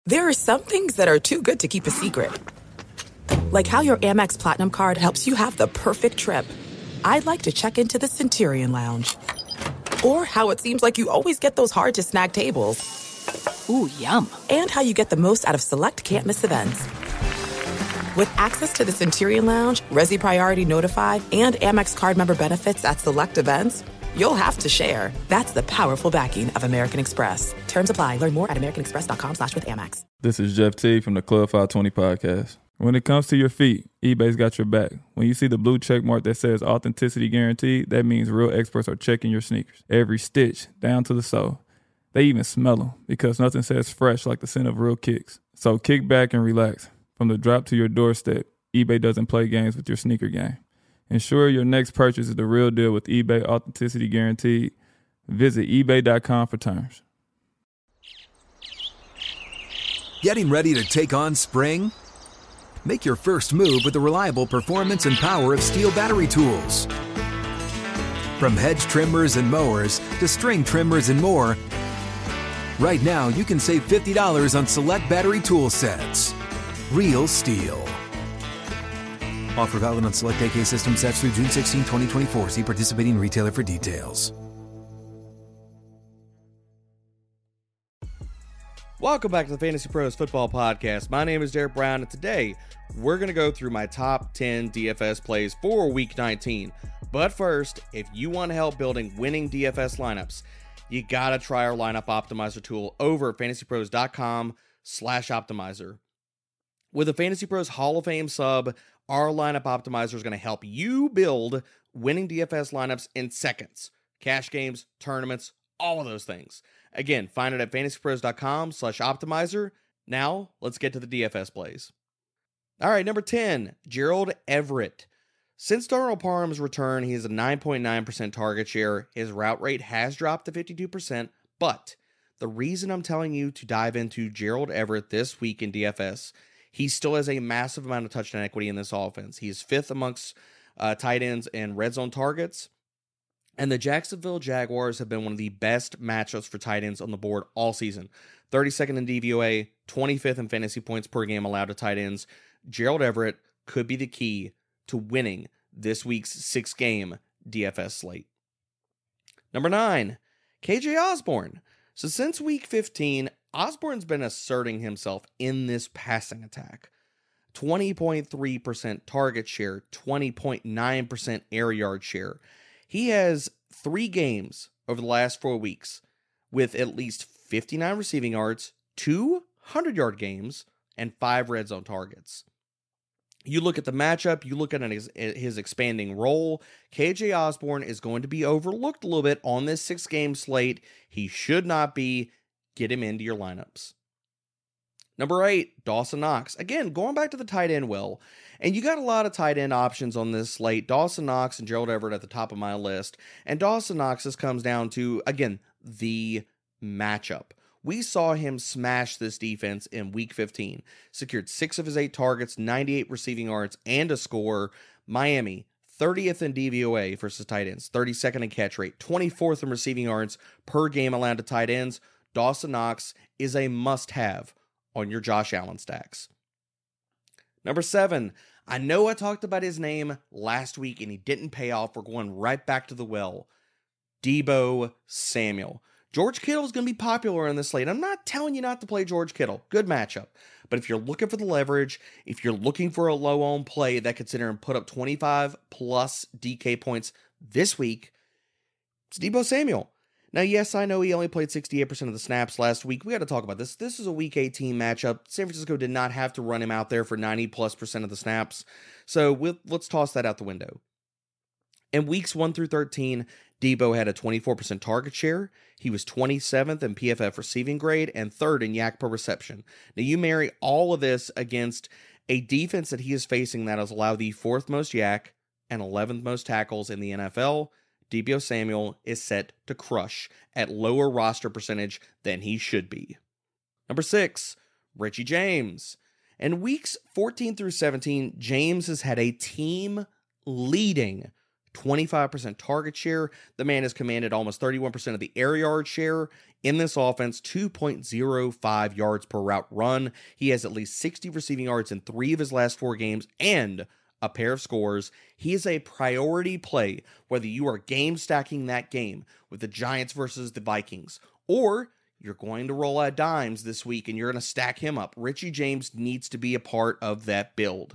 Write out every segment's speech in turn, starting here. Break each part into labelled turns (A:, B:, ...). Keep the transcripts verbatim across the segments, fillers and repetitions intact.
A: There are some things that are too good to keep a secret. Like how your Amex Platinum card helps you have the perfect trip. I'd like to check into the Centurion Lounge. Or how it seems like you always get those hard-to-snag tables.
B: Ooh, yum.
A: And how you get the most out of select can't-miss events. With access to the Centurion Lounge, Resi Priority Notified, and Amex card member benefits at select events, you'll have to share. That's the powerful backing of American Express. Terms apply. Learn more at americanexpress.com slash with Amex.
C: This is Jeff T from the Club five twenty podcast. When it comes to your feet, eBay's got your back. When you see the blue check mark that says authenticity guaranteed, that means real experts are checking your sneakers. Every stitch, down to the sole. They even smell them because nothing says fresh like the scent of real kicks. So kick back and relax. From the drop to your doorstep, eBay doesn't play games with your sneaker game. Ensure your next purchase is the real deal with eBay Authenticity Guaranteed. Visit ebay dot com for terms.
D: Getting ready to take on spring? Make your first move with the reliable performance and power of Steel battery tools. From hedge trimmers and mowers to string trimmers and more, right now you can save fifty dollars on select battery tool sets. Real Steel. Offer valid on select A K system sets through June sixteenth, twenty twenty-four. See participating retailer for details.
E: Welcome back to the Fantasy Pros Football Podcast. My name is Derek Brown, and today we're going to go through my top ten D F S plays for Week nineteen. But first, if you want help building winning D F S lineups, you got to try our lineup optimizer tool over at fantasypros.com slash optimizer. With a Fantasy Pros Hall of Fame sub, our lineup optimizer is going to help you build winning D F S lineups in seconds. Cash games, tournaments, all of those things. Again, find it at fantasypros.com slash optimizer. Now, let's get to the D F S plays. All right, number ten, Gerald Everett. Since Darnell Parham's return, he has a nine point nine percent target share. His route rate has dropped to fifty-two percent, but the reason I'm telling you to dive into Gerald Everett this week in D F S, he still has a massive amount of touchdown equity in this offense. He is fifth amongst uh, tight ends and red zone targets. And the Jacksonville Jaguars have been one of the best matchups for tight ends on the board all season. thirty-second in D V O A, twenty-fifth in fantasy points per game allowed to tight ends. Gerald Everett could be the key to winning this week's six-game D F S slate. Number nine, K J Osborne. So since week fifteen, Osborne's been asserting himself in this passing attack. twenty point three percent target share, twenty point nine percent air yard share. He has three games over the last four weeks with at least fifty-nine receiving yards, two hundred-yard games, and five red zone targets. You look at the matchup, you look at his, his expanding role, K J Osborne is going to be overlooked a little bit on this six-game slate. He should not be. Get him into your lineups. Number eight, Dawson Knox. Again, going back to the tight end well, and you got a lot of tight end options on this slate. Dawson Knox and Gerald Everett at the top of my list. And Dawson Knox, this comes down to, again, the matchup. We saw him smash this defense in week fifteen. Secured six of his eight targets, ninety-eight receiving yards, and a score. Miami, thirtieth in D V O A versus tight ends, thirty-second in catch rate, twenty-fourth in receiving yards per game allowed to tight ends. Dawson Knox is a must-have on your Josh Allen stacks. Number seven, I know I talked about his name last week and he didn't pay off. We're going right back to the well. Deebo Samuel. George Kittle is going to be popular in this slate. I'm not telling you not to play George Kittle. Good matchup. But if you're looking for the leverage, if you're looking for a low-owned play that could sit there and put up twenty-five plus D K points this week, it's Deebo Samuel. Now, yes, I know he only played sixty-eight percent of the snaps last week. We got to talk about this. This is a week eighteen matchup. San Francisco did not have to run him out there for ninety plus percent of the snaps. So we'll, let's toss that out the window. In weeks one through thirteen, Deebo had a twenty-four percent target share. He was twenty-seventh in P F F receiving grade and third in yak per reception. Now, you marry all of this against a defense that he is facing that has allowed the fourth most yak and eleventh most tackles in the N F L. Deebo Samuel is set to crush at lower roster percentage than he should be. Number six, Richie James. In weeks fourteen through seventeen, James has had a team-leading twenty-five percent target share. The man has commanded almost thirty-one percent of the air yard share In this offense, two point oh five yards per route run. He has at least sixty receiving yards in three of his last four games and a pair of scores. He is a priority play, whether you are game stacking that game with the Giants versus the Vikings, or you're going to roll out dimes this week and you're going to stack him up. Richie James needs to be a part of that build.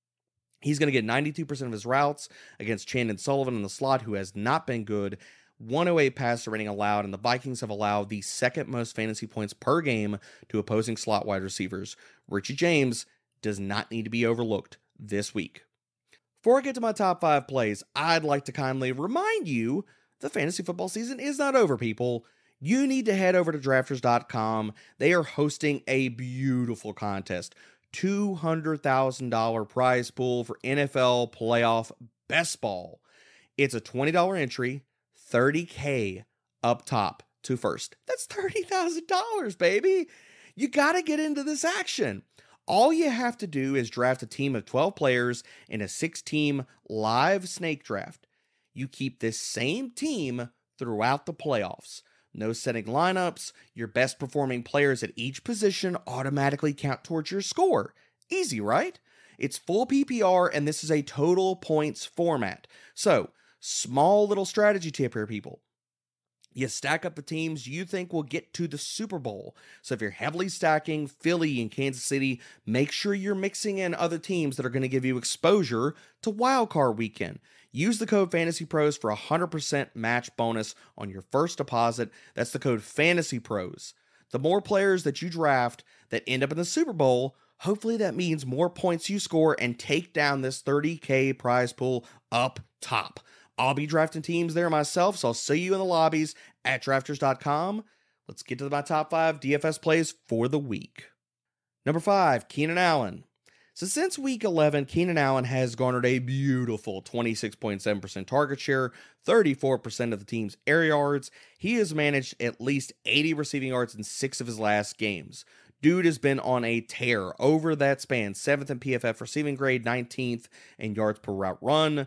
E: He's going to get ninety-two percent of his routes against Chandon Sullivan in the slot, who has not been good. one oh eight passer rating allowed, and the Vikings have allowed the second most fantasy points per game to opposing slot wide receivers. Richie James does not need to be overlooked this week. Before I get to my top five plays, I'd like to kindly remind you the fantasy football season is not over, people. You need to head over to drafters dot com. They are hosting a beautiful contest. two hundred thousand dollars prize pool for N F L playoff best ball. It's a twenty dollars entry, thirty K up top to first. That's thirty thousand dollars, baby. You got to get into this action. All you have to do is draft a team of twelve players in a six-team live snake draft. You keep this same team throughout the playoffs. No setting lineups. Your best performing players at each position automatically count towards your score. Easy, right? It's full P P R, and this is a total points format. So, small little strategy tip here, people. You stack up the teams you think will get to the Super Bowl. So if you're heavily stacking Philly and Kansas City, make sure you're mixing in other teams that are going to give you exposure to wildcard weekend. Use the code FANTASYPROS for a one hundred percent match bonus on your first deposit. That's the code FANTASYPROS. The more players that you draft that end up in the Super Bowl, hopefully that means more points you score and take down this thirty K prize pool up top. I'll be drafting teams there myself, so I'll see you in the lobbies at drafters dot com. Let's get to my top five D F S plays for the week. Number five, Keenan Allen. So since week eleven, Keenan Allen has garnered a beautiful twenty-six point seven percent target share, thirty-four percent of the team's air yards. He has managed at least eighty receiving yards in six of his last games. Dude has been on a tear over that span, seventh in P F F receiving grade, nineteenth in yards per route run.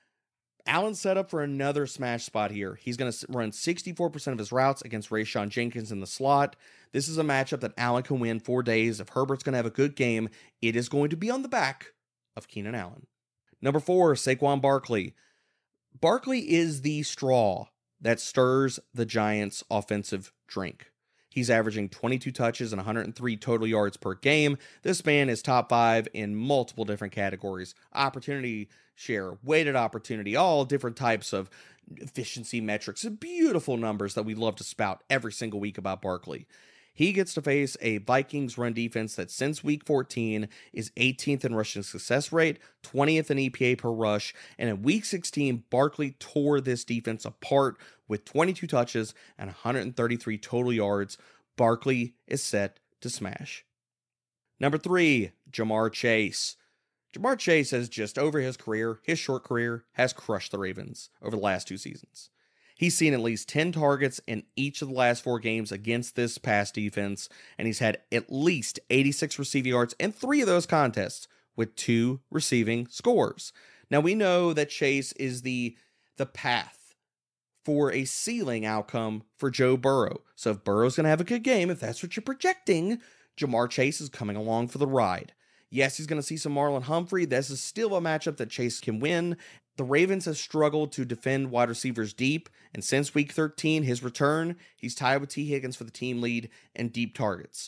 E: Allen's set up for another smash spot here. He's going to run sixty-four percent of his routes against Rayshon Jenkins in the slot. This is a matchup that Allen can win four days. If Herbert's going to have a good game, it is going to be on the back of Keenan Allen. Number four, Saquon Barkley. Barkley is the straw that stirs the Giants' offensive drink. He's averaging twenty-two touches and one hundred three total yards per game. This man is top five in multiple different categories. Opportunity share, weighted opportunity, all different types of efficiency metrics. Beautiful numbers that we love to spout every single week about Barkley. He gets to face a Vikings run defense that since week fourteen is eighteenth in rushing success rate, twentieth in E P A per rush, and in week sixteen, Barkley tore this defense apart with twenty-two touches and one hundred thirty-three total yards. Barkley is set to smash. Number three, Ja'Marr Chase. Ja'Marr Chase has just, over his career, his short career, has crushed the Ravens over the last two seasons. He's seen at least ten targets in each of the last four games against this pass defense, and he's had at least eighty-six receiving yards in three of those contests with two receiving scores. Now, we know that Chase is the, the path for a ceiling outcome for Joe Burrow. So if Burrow's going to have a good game, if that's what you're projecting, Ja'Marr Chase is coming along for the ride. Yes, he's going to see some Marlon Humphrey. This is still a matchup that Chase can win. The Ravens have struggled to defend wide receivers deep, and since week thirteen, his return, he's tied with T. Higgins for the team lead and deep targets.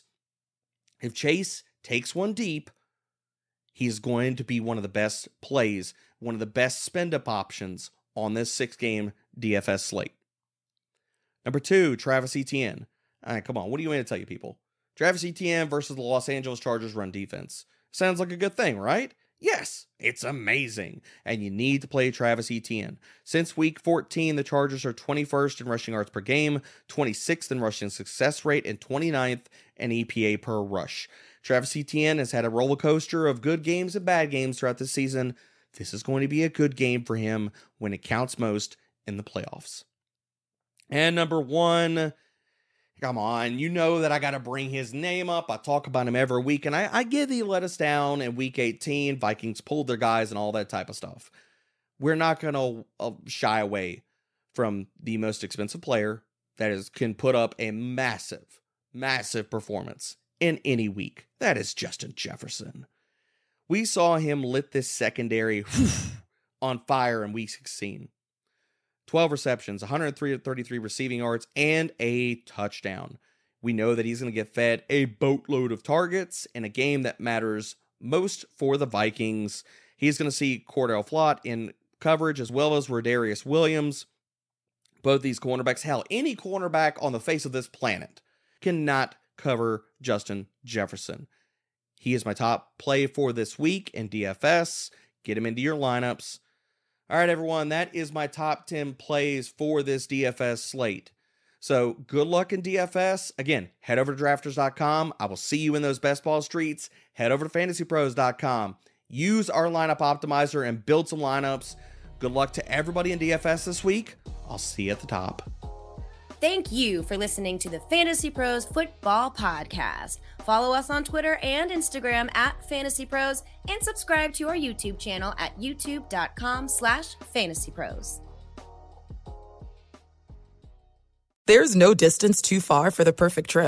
E: If Chase takes one deep, he's going to be one of the best plays, one of the best spend-up options on this six-game D F S slate. Number two, Travis Etienne. All right, come on, what do you want me to tell you, people? Travis Etienne versus the Los Angeles Chargers run defense. Sounds like a good thing, right? Yes, it's amazing, and you need to play Travis Etienne. Since week fourteen, the Chargers are twenty-first in rushing yards per game, twenty-sixth in rushing success rate, and twenty-ninth in E P A per rush. Travis Etienne has had a roller coaster of good games and bad games throughout the season. This is going to be a good game for him when it counts most in the playoffs. And number one, come on, you know that I got to bring his name up. I talk about him every week, and I, I give he let us down in week eighteen. Vikings pulled their guys and all that type of stuff. We're not going to uh, shy away from the most expensive player that is can put up a massive, massive performance in any week. That is Justin Jefferson. We saw him lit this secondary whew, on fire in week sixteen. twelve receptions, one hundred three to thirty-three receiving yards, and a touchdown. We know that he's going to get fed a boatload of targets in a game that matters most for the Vikings. He's going to see Cordell Flott in coverage as well as Rodarius Williams. Both these cornerbacks, hell, any cornerback on the face of this planet cannot cover Justin Jefferson. He is my top play for this week in D F S. Get him into your lineups. All right, everyone, that is my top ten plays for this D F S slate. So good luck in D F S. Again, head over to drafters dot com. I will see you in those best ball streets. Head over to fantasy pros dot com. Use our lineup optimizer and build some lineups. Good luck to everybody in D F S this week. I'll see you at the top.
B: Thank you for listening to the Fantasy Pros Football Podcast. Follow us on Twitter and Instagram at Fantasy Pros and subscribe to our YouTube channel at youtube dot com slash fantasy pros.
A: There's no distance too far for the perfect trip.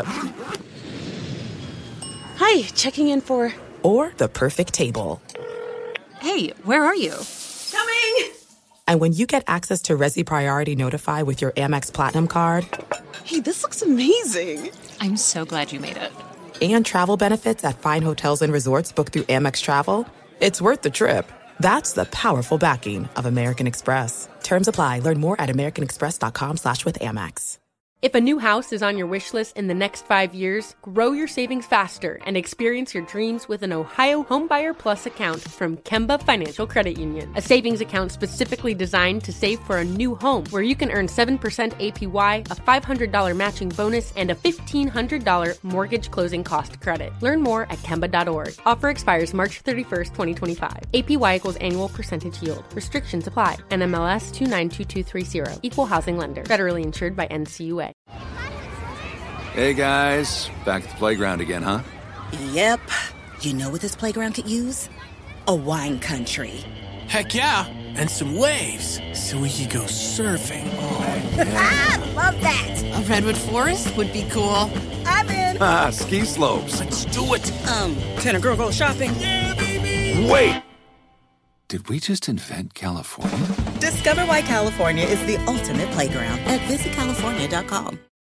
F: Hi, checking in for...
A: Or the perfect table.
F: Hey, where are you?
B: Coming!
A: And when you get access to Resi Priority Notify with your Amex Platinum card...
F: Hey, this looks amazing! I'm so glad you made it.
A: And travel benefits at fine hotels and resorts booked through Amex Travel, it's worth the trip. That's the powerful backing of American Express. Terms apply. Learn more at americanexpress.com slash with Amex.
G: If a new house is on your wish list in the next five years, grow your savings faster and experience your dreams with an Ohio Homebuyer Plus account from Kemba Financial Credit Union. A savings account specifically designed to save for a new home where you can earn seven percent A P Y, a five hundred dollars matching bonus, and a fifteen hundred dollars mortgage closing cost credit. Learn more at Kemba dot org. Offer expires March thirty-first, twenty twenty-five. A P Y equals annual percentage yield. Restrictions apply. N M L S two nine two two three zero. Equal housing lender. Federally insured by N C U A.
H: Hey guys, back at the playground again, huh?
I: Yep. You know what this playground could use? A wine country.
J: Heck yeah, and some waves so we could go surfing.
I: Oh, yeah. Love that.
K: A redwood forest would be cool.
I: I'm in.
H: Ah, ski slopes.
J: Let's do it.
I: Um, can a girl go shopping?
J: Yeah, baby.
H: Wait. Did we just invent California?
I: Discover why California is the ultimate playground at visit california dot com.